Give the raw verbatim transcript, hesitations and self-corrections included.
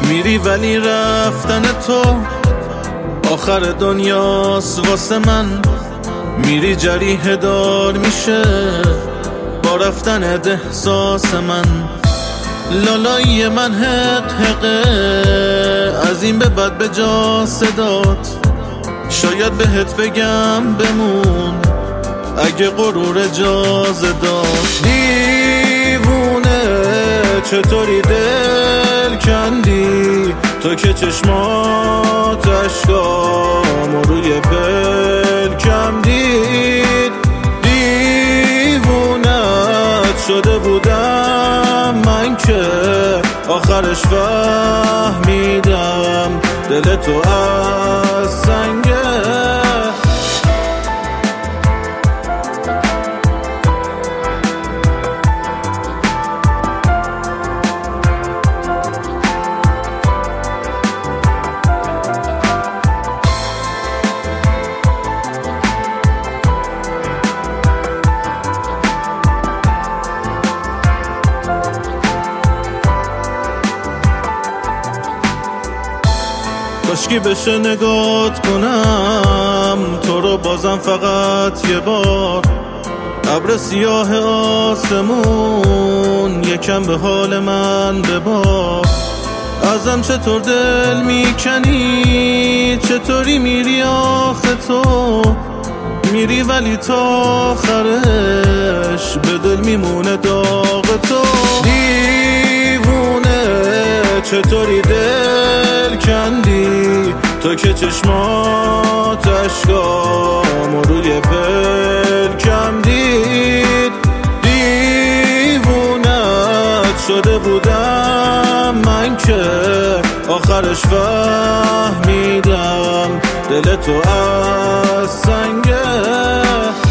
میری ولی رفتن تو آخر دنیاست واسه من. میری جریح دار میشه با رفتن احساس من. لالایی من حق حقه از این به بعد به جا صدات. شاید بهت بگم بمون اگه غرور اجازه داشت. دیوونه چطوری دل کندی تو که چشمات اشکام روی پلکم دید. دیوونت شده بودم من که آخرش فهمیدم دل تو از سنگه. کاشکی بشه نگات کنم تو رو بازم فقط یه بار. ابر سیاه آسمون یکم به حال من ببار. ازم چطور دل میکنی چطوری میری آخه تو. میری ولی تا آخرش به دل میمونه داغ تو. دیوونه چطوری دل کندی تو که چشمات اشکام روی پلکم دید. دیوونت شده بودم من که آخرش فهمیدم دل تو از سنگه.